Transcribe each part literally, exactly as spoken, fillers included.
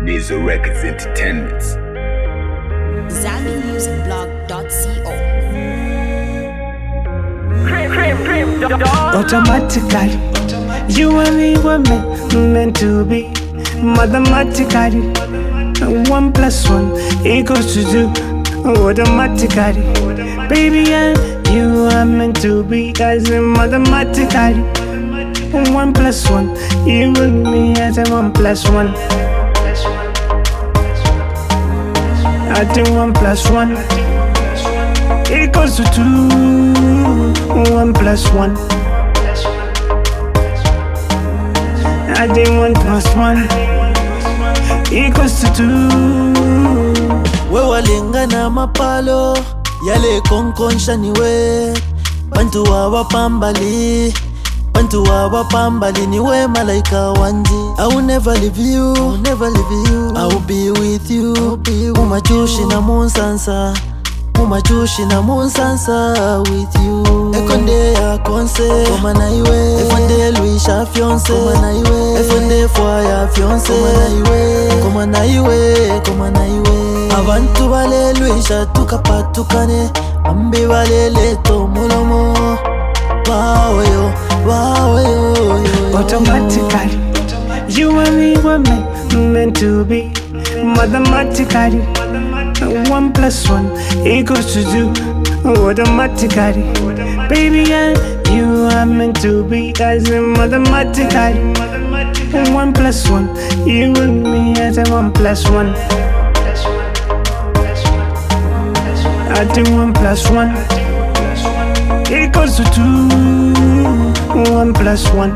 Nizo Records Entertainment. Zambi Music Blog dot co. Automatically, you and me were meant, meant to be. Mathematically, one plus one equals to two. Automatically, baby, and you are meant to be. As in mathematically, one plus one, you and me as a one plus one. I think one plus one equals to two. One plus one. I think one plus one equals to two. We walingana mapalo yale konkonsha niwe bantu wawapambali bantu wawapambali niwe malaika wanji. I will never leave you, I will never leave you. I will be with you, umachushi na munsansa umachushi na munsansa with you. Ekonde ya konse koma na iwe, ekonde luisha fiance koma na iwe, ekonde fwa ya fiance koma na iwe, koma na iwe, koma na iwe. Abantu bale luisha tukapatukane, ambi bale leto mulomo. Wow yo, wow yo, yo, yo. Automatically, you and me were meant, meant to be. Mathematically, one plus one equals to two. Automatically, baby, and you are meant to be. As in mathematically, one plus one, you and me as a one plus one. I think one plus one equals to two. One plus one.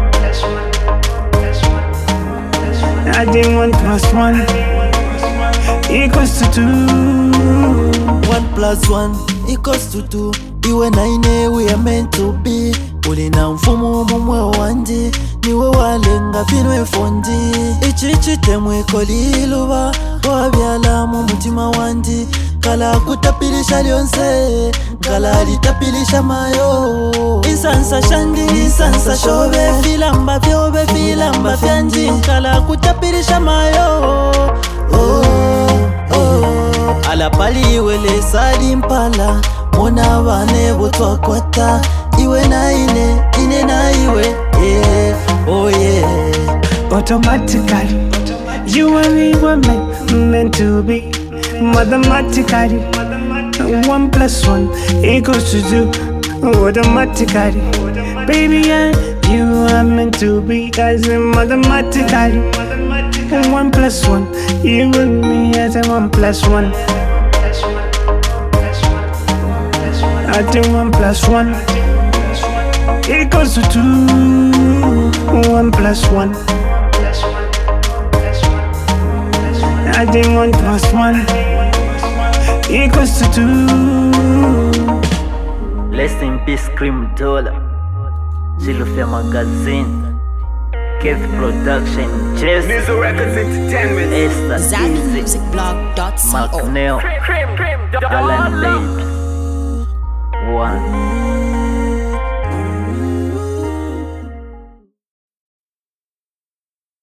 I think one plus one equals to two. One plus one equals to two. Iwe na ine we are meant to be. Ulina mfumu mumwe wandi, niwe walenga finwe fondi. Ichichi temwe koliluwa, wabyala mu mutima wandi. Kala kutapilisha lyonse, kala litapilisha mayo. Insansa shandi, insansa shobe, filamba vyobe, filamba fyanji. Kala kutapilisha mayo. Oh, oh. Ala pali iwe le sali mpala, mona wane botwa kwata. Iwe na ine, ine na iwe, yeah, oh yeah. Automatically, you and me were meant, meant to be. Mathematically, one plus one equals to two. Automatically, baby, and you are meant to be. As in mathematically, one plus one, you and me as a one plus one. I think one plus one equals to two. One plus one. I think one plus one equals to two. Rest in peace, Cream Dollar, Zilufia Magazine, Kev Production, Jess, Nizo Records Entertainment. Esther, Zambi Easy, Music Blog dot Mark co. Neo, Alan Babe, One.